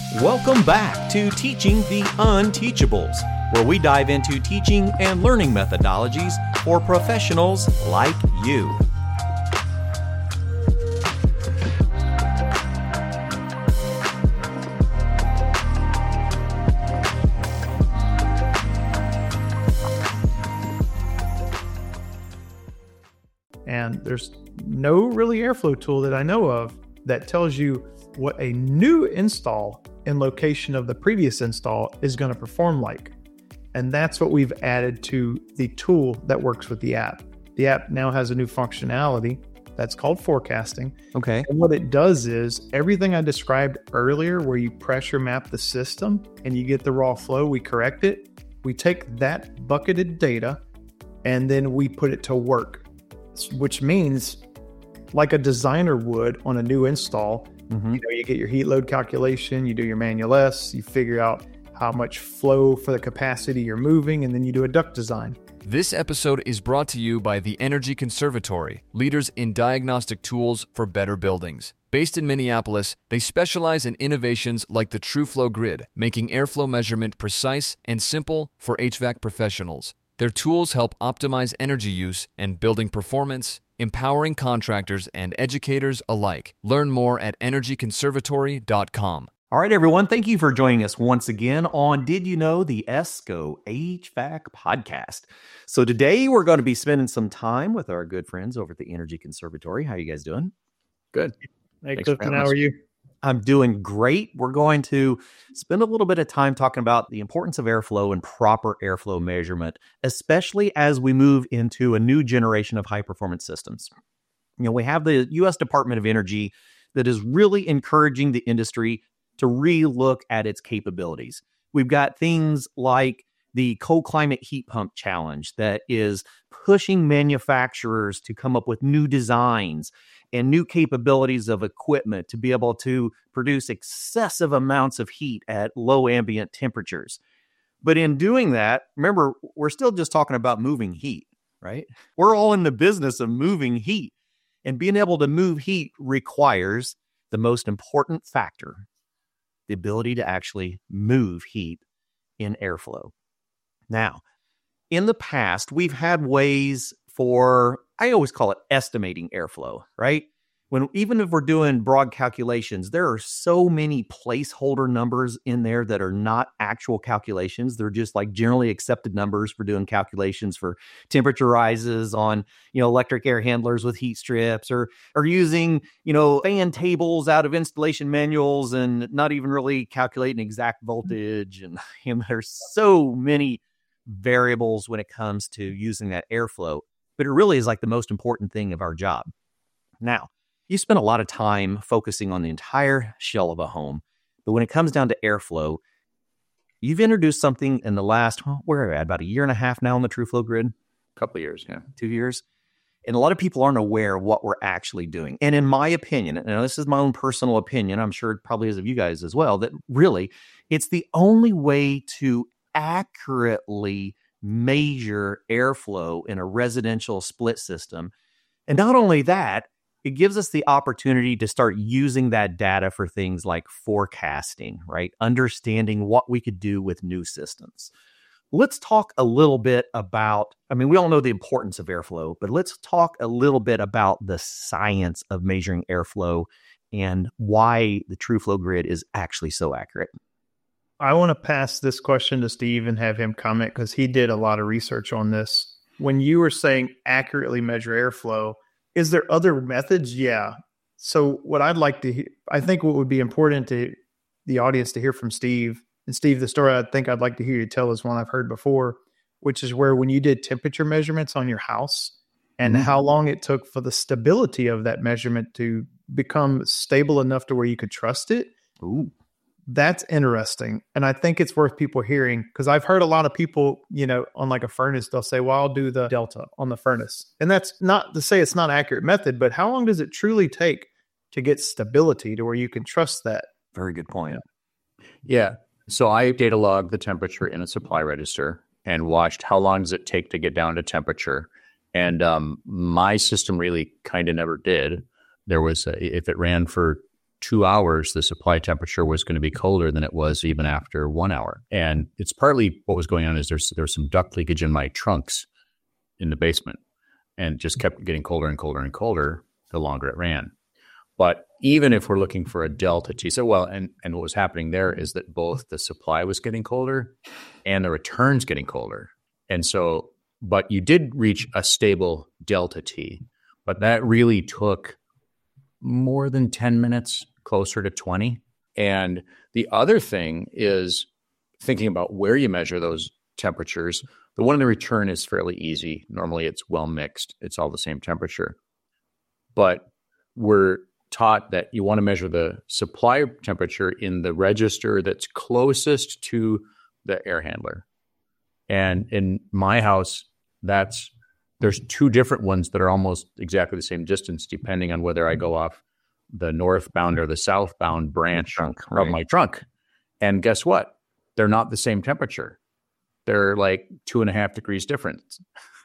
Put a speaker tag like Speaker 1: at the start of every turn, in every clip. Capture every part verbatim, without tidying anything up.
Speaker 1: Welcome back to Teaching the Unteachables, where we dive into teaching and learning methodologies for professionals like you.
Speaker 2: And there's no really airflow tool that I know of that tells you what a new install in location of the previous install is going to perform like. And that's what we've added to the tool that works with the app. The app now has a new functionality that's called forecasting.
Speaker 1: Okay.
Speaker 2: And what it does is everything I described earlier, where you pressure map the system and you get the raw flow, we correct it. We take that bucketed data and then we put it to work, which means like a designer would on a new install. Mm-hmm. You know, you get your heat load calculation, you do your manual S, you figure out how much flow for the capacity you're moving, and then you do a duct design.
Speaker 3: This episode is brought to you by the Energy Conservatory, leaders in diagnostic tools for better buildings. Based in Minneapolis, they specialize in innovations like the TrueFlow Grid, making airflow measurement precise and simple for H V A C professionals. Their tools help optimize energy use and building performance, empowering contractors and educators alike. Learn more at energy conservatory dot com.
Speaker 1: All right, everyone. Thank you for joining us once again on Did You Know, the ESCO H V A C podcast. So today we're going to be spending some time with our good friends over at the Energy Conservatory. How are you guys doing?
Speaker 4: Good.
Speaker 2: Hey, Clifton, how are you?
Speaker 1: I'm doing great. We're going to spend a little bit of time talking about the importance of airflow and proper airflow measurement, especially as we move into a new generation of high-performance systems. You know, we have the U S Department of Energy that is really encouraging the industry to relook at its capabilities. We've got things like the Cold Climate Heat Pump Challenge that is pushing manufacturers to come up with new designs and new capabilities of equipment to be able to produce excessive amounts of heat at low ambient temperatures. But in doing that, remember, we're still just talking about moving heat, right? We're all in the business of moving heat. And being able to move heat requires the most important factor, the ability to actually move heat in airflow. Now, in the past, we've had ways for, I always call it estimating airflow, right? When even if we're doing broad calculations, there are so many placeholder numbers in there that are not actual calculations. They're just like generally accepted numbers for doing calculations for temperature rises on, you know, electric air handlers with heat strips, or or using, you know, fan tables out of installation manuals and not even really calculating exact voltage. And, and there's so many variables when it comes to using that airflow, but it really is like the most important thing of our job. Now, you spend a lot of time focusing on the entire shell of a home, but when it comes down to airflow, you've introduced something in the last, well, where are we at, about a year and a half now on the TrueFlow Grid?
Speaker 4: A couple of years, yeah.
Speaker 1: Two years. And a lot of people aren't aware of what we're actually doing. And in my opinion, and this is my own personal opinion, I'm sure it probably is of you guys as well, that really it's the only way to accurately measure airflow in a residential split system. And not only that, it gives us the opportunity to start using that data for things like forecasting, right? Understanding what we could do with new systems. Let's talk a little bit about, I mean, we all know the importance of airflow, but let's talk a little bit about the science of measuring airflow and why the TrueFlow Grid is actually so accurate.
Speaker 2: I want to pass this question to Steve and have him comment because he did a lot of research on this. When you were saying accurately measure airflow, is there other methods? Yeah. So what I'd like to hear, I think what would be important to the audience to hear from Steve, and Steve, the story I think I'd like to hear you tell is one I've heard before, which is where when you did temperature measurements on your house and mm-hmm. how long it took for the stability of that measurement to become stable enough to where you could trust it.
Speaker 1: Ooh.
Speaker 2: That's interesting. And I think it's worth people hearing because I've heard a lot of people, you know, on like a furnace, they'll say, well, I'll do the delta on the furnace. And that's not to say it's not an accurate method, but how long does it truly take to get stability to where you can trust that?
Speaker 1: Very good point.
Speaker 4: Yeah. So I data logged the temperature in a supply register and watched how long does it take to get down to temperature. And um, my system really kind of never did. There was, a, if it ran for two hours, the supply temperature was going to be colder than it was even after one hour. And it's partly what was going on is there's there's some duct leakage in my trunks in the basement, and it just kept getting colder and colder and colder the longer it ran. But even if we're looking for a delta T, so well, and, and what was happening there is that both the supply was getting colder and the returns getting colder. And so, but you did reach a stable delta T, but that really took more than ten minutes, closer to twenty. And the other thing is thinking about where you measure those temperatures. The one in the return is fairly easy. Normally it's well mixed. It's all the same temperature. But we're taught that you want to measure the supply temperature in the register that's closest to the air handler. And in my house, that's there's two different ones that are almost exactly the same distance, depending on whether I go off the northbound or the southbound branch
Speaker 1: trunk,
Speaker 4: of
Speaker 1: right.
Speaker 4: my trunk. And guess what? They're not the same temperature. They're like two and a half degrees difference.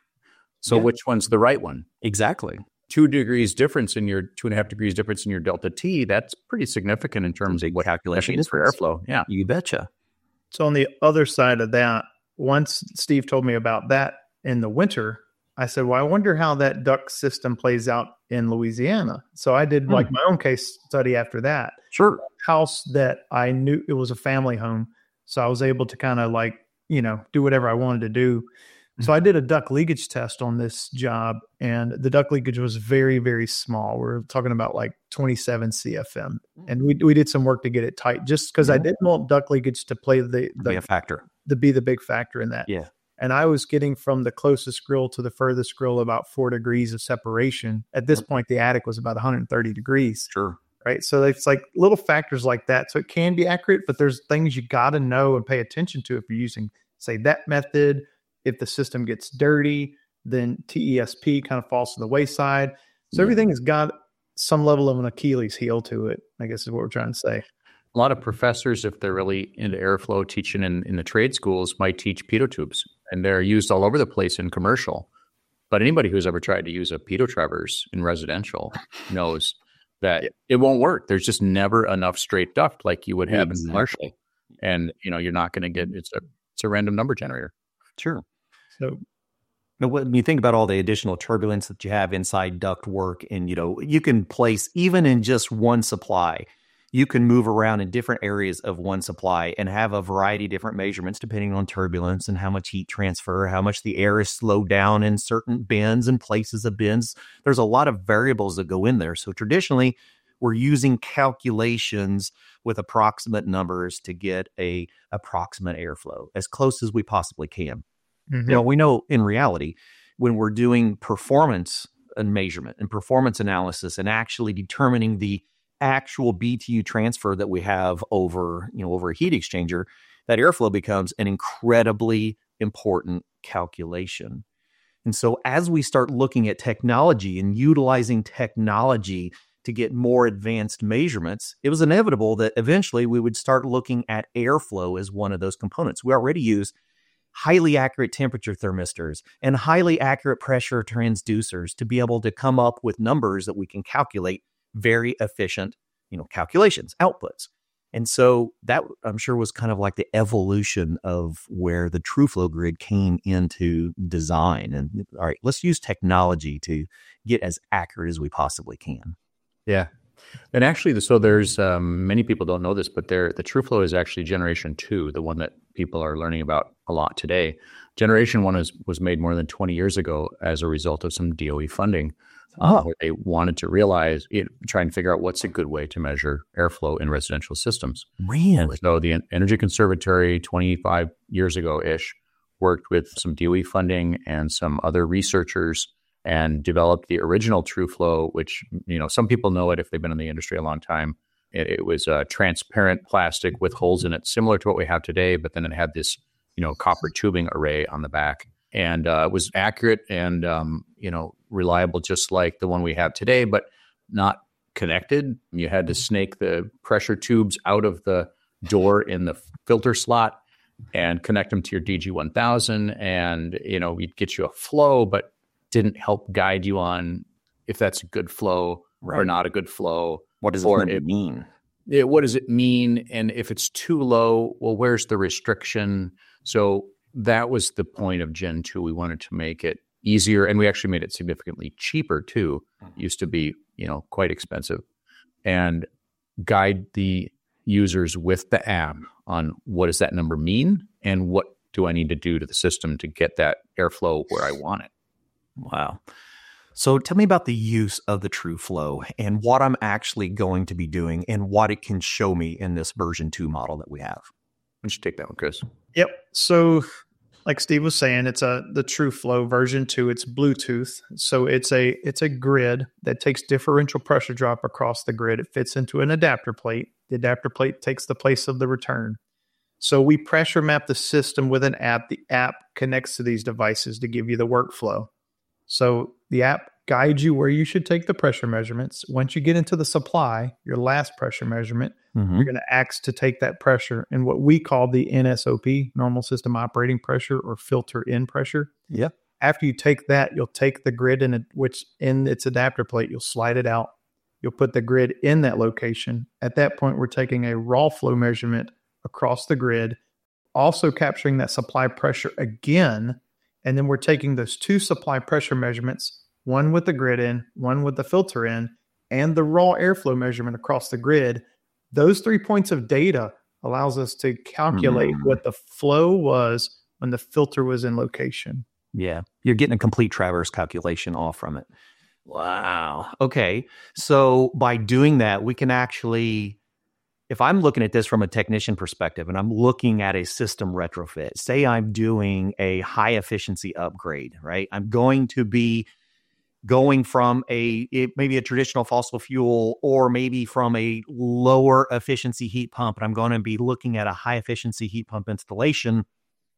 Speaker 4: So
Speaker 1: Yeah.
Speaker 4: which one's the right one?
Speaker 1: Exactly.
Speaker 4: Two degrees difference in your two and a half degrees difference in your delta T, that's pretty significant in terms of
Speaker 1: Big
Speaker 4: what
Speaker 1: calculation
Speaker 4: that means for
Speaker 1: difference.
Speaker 4: airflow. Yeah.
Speaker 1: You betcha.
Speaker 2: So on the other side of that, once Steve told me about that in the winter, I said, well, I wonder how that duct system plays out in Louisiana. So I did like my own case study after that.
Speaker 1: Sure.
Speaker 2: House that I knew it was a family home. So I was able to kind of like, you know, do whatever I wanted to do. So I did a duct leakage test on this job, and the duct leakage was very, very small. We're talking about like twenty-seven C F M. And we we did some work to get it tight just because I didn't want duct leakage to play the,
Speaker 1: Be a
Speaker 2: the
Speaker 1: factor.
Speaker 2: to be the big factor in that.
Speaker 1: Yeah.
Speaker 2: And I was getting from the closest grill to the furthest grill about four degrees of separation. At this point, the attic was about one hundred thirty degrees.
Speaker 1: Sure.
Speaker 2: Right. So it's like little factors like that. So it can be accurate, but there's things you got to know and pay attention to if you're using, say, that method. If the system gets dirty, then T E S P kind of falls to the wayside. So
Speaker 1: Yeah.
Speaker 2: everything has got some level of an Achilles heel to it, I guess is what we're trying to say.
Speaker 4: A lot of professors, if they're really into airflow teaching in, in the trade schools, might teach pitot tubes, and they're used all over the place in commercial. But anybody who's ever tried to use a pitot traverse in residential knows that
Speaker 2: Yeah.
Speaker 4: it won't work. There's just never enough straight duct like you would have in
Speaker 1: Exactly.
Speaker 4: commercial. And, you know, you're not going to get, it's a, it's a random number generator.
Speaker 1: Sure.
Speaker 2: So
Speaker 1: Now, when you think about all the additional turbulence that you have inside duct work, and, you know, you can place even in just one supply, you can move around in different areas of one supply and have a variety of different measurements depending on turbulence and how much heat transfer, how much the air is slowed down in certain bins and places of bins. There's a lot of variables that go in there. So traditionally, we're using calculations with approximate numbers to get a approximate airflow as close as we possibly can.
Speaker 2: mhm.
Speaker 1: You know, we know in reality, when we're doing performance and measurement and performance analysis and actually determining the actual B T U transfer that we have over, you know, over a heat exchanger, that airflow becomes an incredibly important calculation. And so as we start looking at technology and utilizing technology to get more advanced measurements, it was inevitable that eventually we would start looking at airflow as one of those components. We already use highly accurate temperature thermistors and highly accurate pressure transducers to be able to come up with numbers that we can calculate very efficient, you know, calculations, outputs. And so that, I'm sure, was kind of like the evolution of where the TrueFlow grid came into design. And all right, let's use technology to get as accurate as we possibly can.
Speaker 4: Yeah. And actually, so there's um, many people don't know this, but there the TrueFlow is actually generation two, the one that people are learning about a lot today. Generation one was, was made more than twenty years ago as a result of some D O E funding,
Speaker 1: Oh.
Speaker 4: uh, where they wanted to realize, it, try and figure out what's a good way to measure airflow in residential systems.
Speaker 1: Really?
Speaker 4: So the En- Energy Conservatory twenty-five years ago-ish worked with some D O E funding and some other researchers and developed the original TrueFlow, which, you know, some people know it if they've been in the industry a long time. It, it was a transparent plastic with holes in it, similar to what we have today, but then it had this, you know, copper tubing array on the back. And uh, it was accurate and, um, you know, reliable, just like the one we have today, but not connected. You had to snake the pressure tubes out of the door in the filter slot and connect them to your D G one thousand. And, you know, we'd get you a flow, but didn't help guide you on if that's a good flow or
Speaker 1: Right.
Speaker 4: not a good flow.
Speaker 1: What does
Speaker 4: Or
Speaker 1: it
Speaker 4: it-
Speaker 1: mean?
Speaker 4: it, what does it mean? And if it's too low, well, where's the restriction? So that was the point of Gen two. We wanted to make it easier, and we actually made it significantly cheaper too. It used to be, you know, quite expensive, and guide the users with the app on what does that number mean and what do I need to do to the system to get that airflow where I want it.
Speaker 1: Wow. So tell me about the use of the TrueFlow and what I'm actually going to be doing and what it can show me in this version two model that we have.
Speaker 4: Why don't you take that one, Chris?
Speaker 2: Yep. So like Steve was saying, it's a the TrueFlow version two. It's Bluetooth. So it's a it's a grid that takes differential pressure drop across the grid. It fits into an adapter plate. The adapter plate takes the place of the return. So we pressure map the system with an app. The app connects to these devices to give you the workflow. So the app guides you where you should take the pressure measurements. Once you get into the supply, your last pressure measurement, mm-hmm. you're going to ask to take that pressure in what we call the N S O P, normal system operating pressure, or filter in pressure.
Speaker 1: Yeah.
Speaker 2: After you take that, you'll take the grid in it, which in its adapter plate, you'll slide it out. You'll put the grid in that location. At that point, we're taking a raw flow measurement across the grid, also capturing that supply pressure again. And then we're taking those two supply pressure measurements, one with the grid in, one with the filter in, and the raw airflow measurement across the grid. Those three points of data allows us to calculate mm. what the flow was when the filter was in location.
Speaker 1: Yeah, you're getting a complete traverse calculation off from it. Wow. Okay. So by doing that, we can actually, if I'm looking at this from a technician perspective and I'm looking at a system retrofit, say I'm doing a high efficiency upgrade, right? I'm going to be going from a it, maybe a traditional fossil fuel or maybe from a lower efficiency heat pump, and I'm going to be looking at a high efficiency heat pump installation.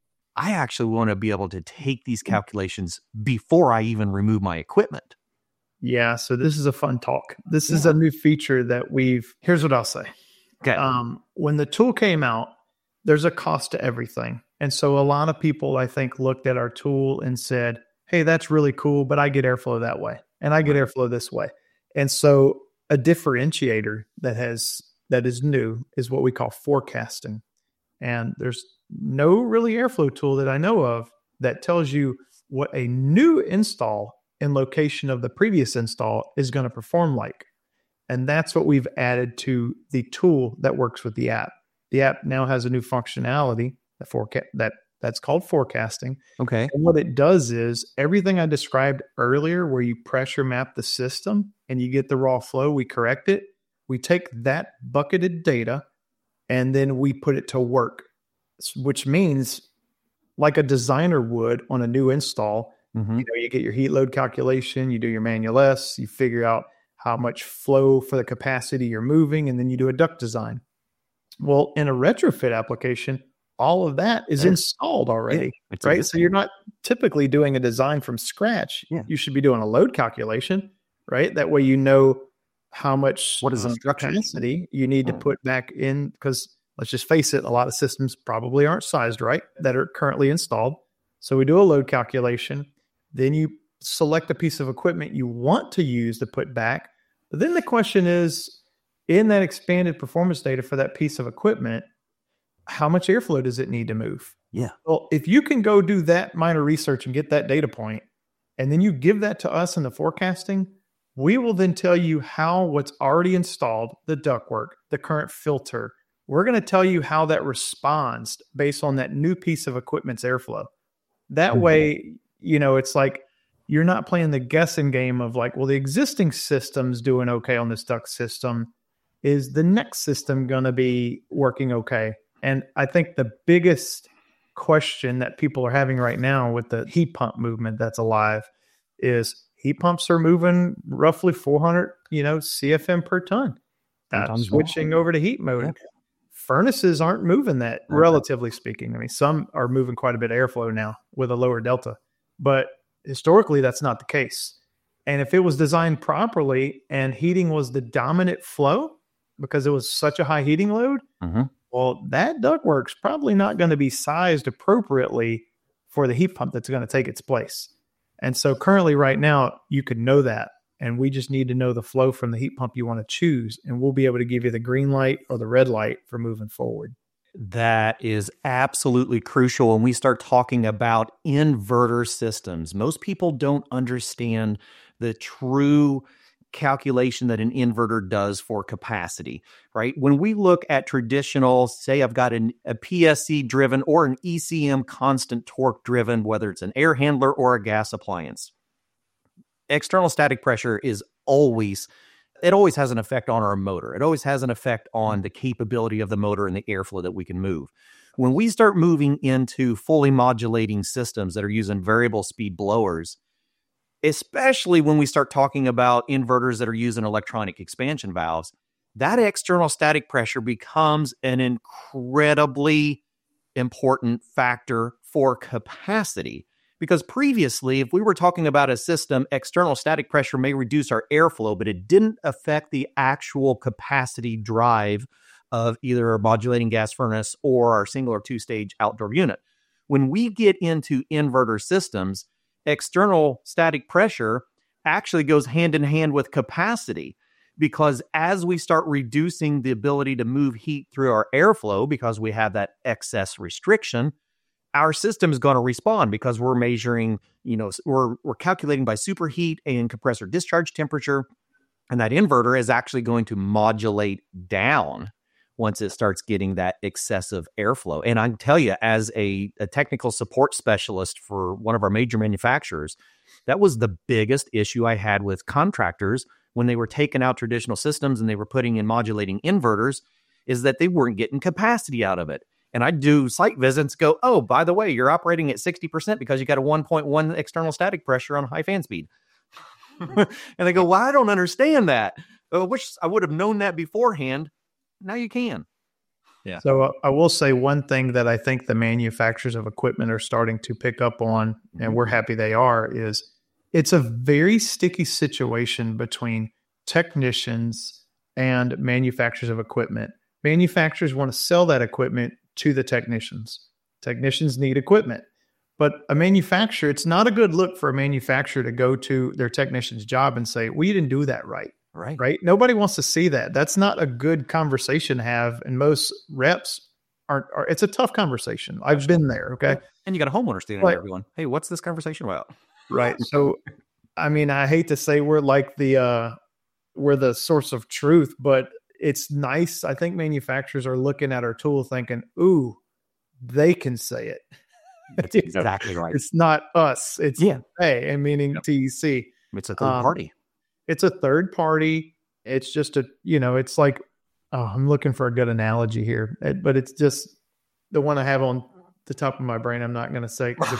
Speaker 1: I actually want to be able to take these calculations before I even remove my equipment.
Speaker 2: Yeah, so this is a fun talk. This yeah. is a new feature that we've, here's what I'll say.
Speaker 1: Okay.
Speaker 2: Um, when the tool came out, there's a cost to everything. And so a lot of people, I think, looked at our tool and said, hey, that's really cool, but I get airflow that way. And I get right. airflow this way. And so a differentiator that has that is new is what we call forecasting. And there's no really airflow tool that I know of that tells you what a new install in location of the previous install is going to perform like. And that's what we've added to the tool that works with the app. The app now has a new functionality that forecast that that's called forecasting.
Speaker 1: Okay.
Speaker 2: And what it does is everything I described earlier, where you pressure map the system and you get the raw flow, we correct it. We take that bucketed data and then we put it to work, which means like a designer would on a new install, mm-hmm. you know, you get your heat load calculation, you do your manual S, you figure out how much flow for the capacity you're moving, and then you do a duct design. Well, in a retrofit application, all of that is yeah. installed already, yeah, right? So you're not typically doing a design from scratch.
Speaker 1: Yeah.
Speaker 2: You should be doing a load calculation, right? That way you know how much
Speaker 1: what is the structure
Speaker 2: capacity you need to put back in, because let's just face it, a lot of systems probably aren't sized right that are currently installed. So we do a load calculation. Then you select a piece of equipment you want to use to put back. But then the question is, in that expanded performance data for that piece of equipment, how much airflow does it need to move?
Speaker 1: Yeah.
Speaker 2: Well, if you can go do that minor research and get that data point, and then you give that to us in the forecasting, we will then tell you how what's already installed, the ductwork, the current filter, we're going to tell you how that responds based on that new piece of equipment's airflow. That mm-hmm. way, you know, it's like you're not playing the guessing game of like, well, the existing system's doing okay on this duct system. Is the next system going to be working okay? And I think the biggest question that people are having right now with the heat pump movement that's alive is heat pumps are moving roughly four hundred, you know, C F M per ton. Uh, switching more. over to heat mode. Yeah. Furnaces aren't moving that, okay. relatively speaking. I mean, some are moving quite a bit of airflow now with a lower delta, but historically that's not the case. And if it was designed properly and heating was the dominant flow because it was such a high heating load,
Speaker 1: mm-hmm.
Speaker 2: well, that ductwork's probably not going to be sized appropriately for the heat pump that's going to take its place. And so currently right now, you could know that. and we just need to know the flow from the heat pump you want to choose, and we'll be able to give you the green light or the red light for moving forward.
Speaker 1: That is absolutely crucial when we start talking about inverter systems. Most people don't understand the true calculation that an inverter does for capacity, right? When we look at traditional, say I've got an, a P S C driven or an E C M constant torque driven, whether it's an air handler or a gas appliance, external static pressure is always, it always has an effect on our motor. It always has an effect on the capability of the motor and the airflow that we can move. When we start moving into fully modulating systems that are using variable speed blowers, especially when we start talking about inverters that are using electronic expansion valves, that external static pressure becomes an incredibly important factor for capacity. Because previously, if we were talking about a system, external static pressure may reduce our airflow, but it didn't affect the actual capacity drive of either our modulating gas furnace or our single or two-stage outdoor unit. When we get into inverter systems, external static pressure actually goes hand in hand with capacity, because as we start reducing the ability to move heat through our airflow because we have that excess restriction, our system is going to respond because we're measuring, you know, we're we're calculating by superheat and compressor discharge temperature, and that inverter is actually going to modulate down once it starts getting that excessive airflow. And I can tell you, as a, a technical support specialist for one of our major manufacturers, that was the biggest issue I had with contractors when they were taking out traditional systems and they were putting in modulating inverters, is that they weren't getting capacity out of it. And I do site visits, go, oh, by the way, you're operating at sixty percent because you got a one point one external static pressure on high fan speed. And they go, well, I don't understand that. I wish I would have known that beforehand. Now you can.
Speaker 2: Yeah. So uh, I will say one thing that I think the manufacturers of equipment are starting to pick up on, and we're happy they are, is it's a very sticky situation between technicians and manufacturers of equipment. Manufacturers want to sell that equipment to the technicians. Technicians need equipment. But a manufacturer, it's not a good look for a manufacturer to go to their technician's job and say, well, you didn't do that right.
Speaker 1: Right.
Speaker 2: Right. Nobody wants to see that. That's not a good conversation to have. And most reps aren't, are, it's a tough conversation. I've been there. Okay.
Speaker 1: And you got a homeowner standing
Speaker 2: Right.
Speaker 1: there everyone. Hey, what's this conversation about?
Speaker 2: Right. So, I mean, I hate to say we're like the, uh, we're the source of truth, but it's nice. I think manufacturers are looking at our tool thinking, ooh, they can say it.
Speaker 1: That's exactly right.
Speaker 2: It's not us. It's
Speaker 1: yeah.
Speaker 2: they, and meaning
Speaker 1: Yep.
Speaker 2: T E C.
Speaker 1: It's a third
Speaker 2: Um,
Speaker 1: party.
Speaker 2: It's a third party. It's just a, you know, it's like, oh, I'm looking for a good analogy here, It- but it's just the one I have on the top of my brain. I'm not going to say. 'cause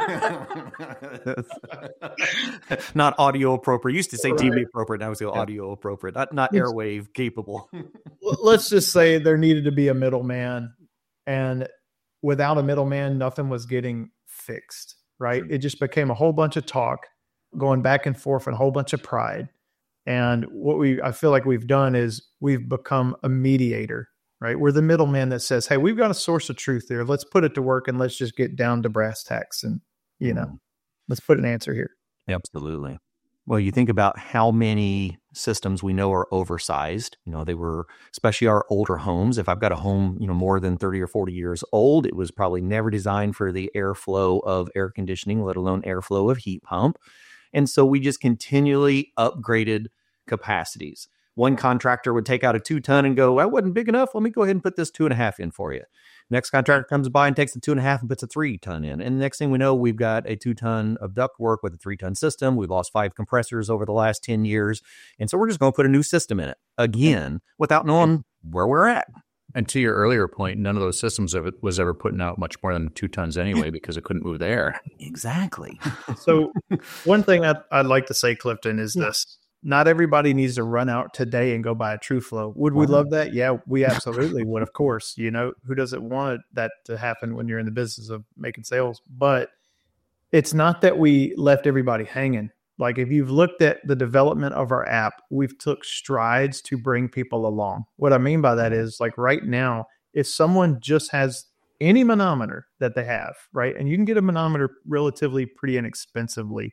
Speaker 1: It's not audio appropriate. Used to say T V appropriate. Now it's audio appropriate. Not, not
Speaker 2: It's-
Speaker 1: airwave capable.
Speaker 2: Let's just say there needed to be a middleman, and without a middleman, nothing was getting fixed, right? It just became a whole bunch of talk going back and forth and a whole bunch of pride. And what we, I feel like we've done is we've become a mediator, right? We're the middleman that says, hey, we've got a source of truth here. Let's put it to work and let's just get down to brass tacks and, you know, let's put an answer here.
Speaker 1: Absolutely. Well, you think about how many systems we know are oversized. You know, they were, especially our older homes. If I've got a home, you know, more than thirty or forty years old, it was probably never designed for the airflow of air conditioning, let alone airflow of heat pump. And so we just continually upgraded capacities. One contractor would take out a two ton and go, that wasn't big enough. Let me go ahead and put this two and a half in for you. Next contractor comes by and takes the two and a half and puts a three ton in. And the next thing we know, we've got a two ton of ductwork with a three ton system. We've lost five compressors over the last ten years. And so we're just going to put a new system in it again without knowing where we're at.
Speaker 4: And to your earlier point, none of those systems ever, was ever putting out much more than two tons anyway because it couldn't move the air.
Speaker 1: Exactly.
Speaker 2: So one thing I'd, I'd like to say, Clifton, is
Speaker 1: Yeah.
Speaker 2: this. Not everybody needs to run out today and go buy a TrueFlow. Would we
Speaker 1: Wow.
Speaker 2: love that? Yeah, we absolutely would, of course. You know, who doesn't want that to happen when you're in the business of making sales? But it's not that we left everybody hanging. Like if you've looked at the development of our app, we've took strides to bring people along. What I mean by that is like right now, if someone just has any manometer that they have, right? And you can get a manometer relatively pretty inexpensively.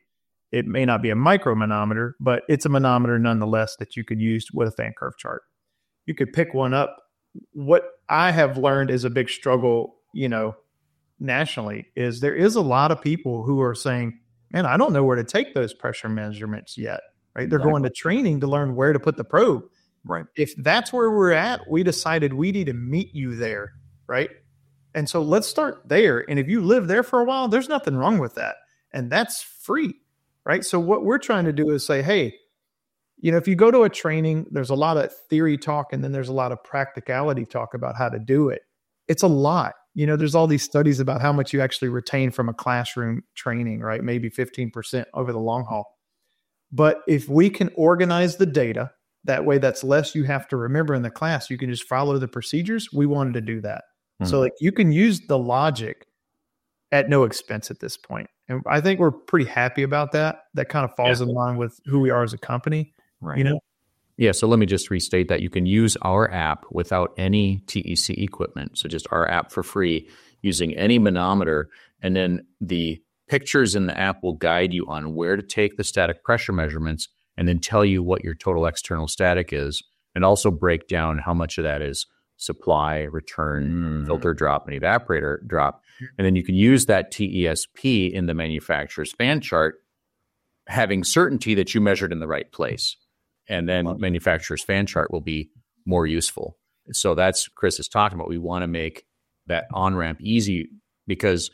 Speaker 2: It may not be a micro manometer, but it's a manometer nonetheless that you could use with a fan curve chart. You could pick one up. What I have learned is a big struggle, you know, nationally, is there is a lot of people who are saying, man, I don't know where to take those pressure measurements yet, right? They're exactly. going to training to learn where to put the probe.
Speaker 1: Right.
Speaker 2: If that's where we're at, we decided we need to meet you there, right? And so let's start there. And if you live there for a while, there's nothing wrong with that. And that's free, right? So what we're trying to do is say, hey, you know, if you go to a training, there's a lot of theory talk, and then there's a lot of practicality talk about how to do it. It's a lot. You know, there's all these studies about how much you actually retain from a classroom training, right? Maybe fifteen percent over the long haul. But if we can organize the data, that way that's less you have to remember in the class. You can just follow the procedures. We wanted to do that. Mm-hmm. So like you can use the logic at no expense at this point. And I think we're pretty happy about that. That kind of falls yeah. in line with who we are as a company.
Speaker 1: Right.
Speaker 2: You know?
Speaker 4: Yeah. So let me just restate that you can use our app without any T E C equipment. So just our app for free using any manometer. And then the pictures in the app will guide you on where to take the static pressure measurements and then tell you what your total external static is, and also break down how much of that is supply, return, mm. filter drop, and evaporator drop. And then you can use that T E S P in the manufacturer's fan chart, having certainty that you measured in the right place. And then wow. manufacturer's fan chart will be more useful. So that's Chris is talking about. We want to make that on-ramp easy because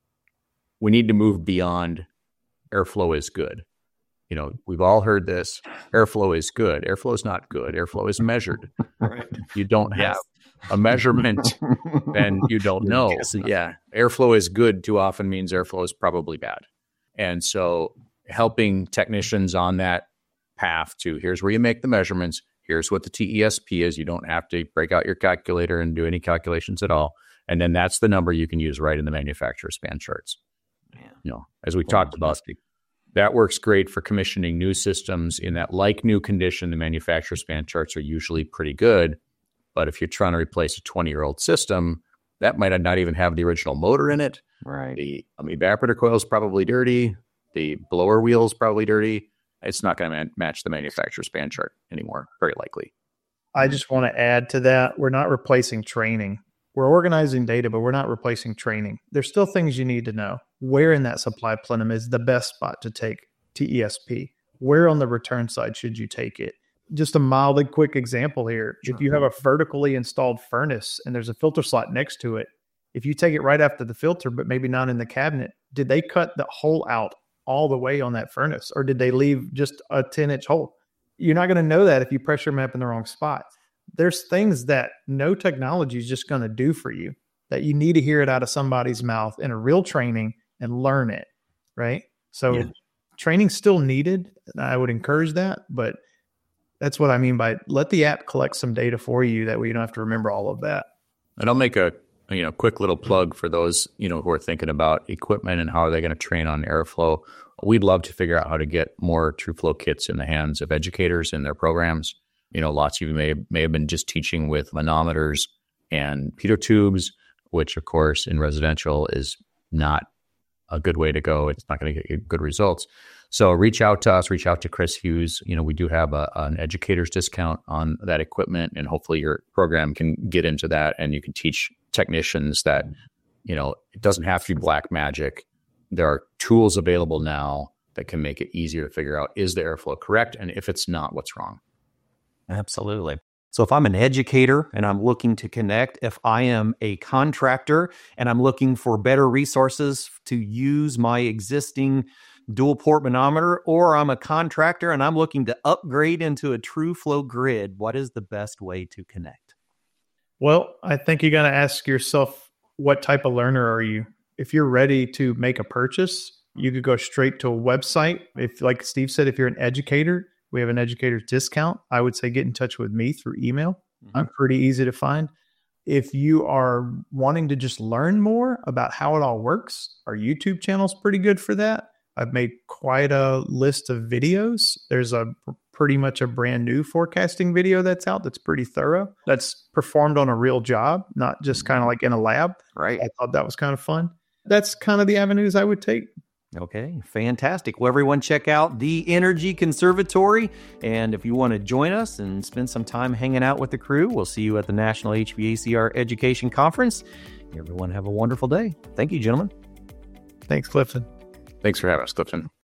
Speaker 4: we need to move beyond airflow is good. You know, we've all heard this. Airflow is good. Airflow is not good. Airflow is measured. Right. If you don't have a measurement, then you don't know. So, yeah, airflow is good too often means airflow is probably bad. And so helping technicians on that path to here's where you make the measurements, here's what the T E S P is. You don't have to break out your calculator and do any calculations at all. And then that's the number you can use right in the manufacturer's fan charts. Yeah. You know, as we talked about, that works great for commissioning new systems in that like new condition. The manufacturer's fan charts are usually pretty good. But if you're trying to replace a twenty-year-old system, that might not even have the original motor in it.
Speaker 1: Right.
Speaker 4: The um, evaporator coil is probably dirty. The blower wheel is probably dirty. It's not going to man- match the manufacturer's fan chart anymore, very likely.
Speaker 2: I just want to add to that. We're not replacing training. We're organizing data, but we're not replacing training. There's still things you need to know. Where in that supply plenum is the best spot to take T E S P? Where on the return side should you take it? Just a mildly quick example here. Sure. If you have a vertically installed furnace and there's a filter slot next to it, if you take it right after the filter, but maybe not in the cabinet, did they cut the hole out all the way on that furnace, or did they leave just a ten inch hole? You're not going to know that if you pressure map in the wrong spot. There's things that no technology is just going to do for you that you need to hear it out of somebody's mouth in a real training and learn it. Right. So yeah. training's still needed. I would encourage that, but that's what I mean by let the app collect some data for you. That way you don't have to remember all of that.
Speaker 4: And I'll make a, you know, quick little plug for those, you know, who are thinking about equipment and how are they going to train on airflow. We'd love to figure out how to get more TrueFlow kits in the hands of educators in their programs. You know, lots of you may, may have been just teaching with manometers and pitot tubes, which of course in residential is not a good way to go. It's not going to get good results. So reach out to us, reach out to Chris Hughes. You know, we do have a, an educator's discount on that equipment, and hopefully your program can get into that and you can teach technicians that, you know, it doesn't have to be black magic. There are tools available now that can make it easier to figure out, is the airflow correct? And if it's not, what's wrong?
Speaker 1: Absolutely. So if I'm an educator and I'm looking to connect, if I am a contractor and I'm looking for better resources to use my existing dual port manometer, or I'm a contractor and I'm looking to upgrade into a TrueFlow grid, what is the best way to connect?
Speaker 2: Well, I think you got to ask yourself, what type of learner are you? If you're ready to make a purchase, you could go straight to a website. If, like Steve said, if you're an educator, we have an educator's discount. I would say get in touch with me through email. Mm-hmm. I'm pretty easy to find. If you are wanting to just learn more about how it all works, our YouTube channel is pretty good for that. I've made quite a list of videos. There's a pretty much a brand new forecasting video that's out that's pretty thorough. That's performed on a real job, not just kind of like in a lab.
Speaker 1: Right.
Speaker 2: I thought that was kind of fun. That's kind of the avenues I would take.
Speaker 1: Okay, fantastic. Well, everyone check out the Energy Conservatory. And if you want to join us and spend some time hanging out with the crew, we'll see you at the National H V A C R Education Conference. Everyone have a wonderful day. Thank you, gentlemen.
Speaker 2: Thanks, Clifton.
Speaker 4: Thanks for having us, Clifton.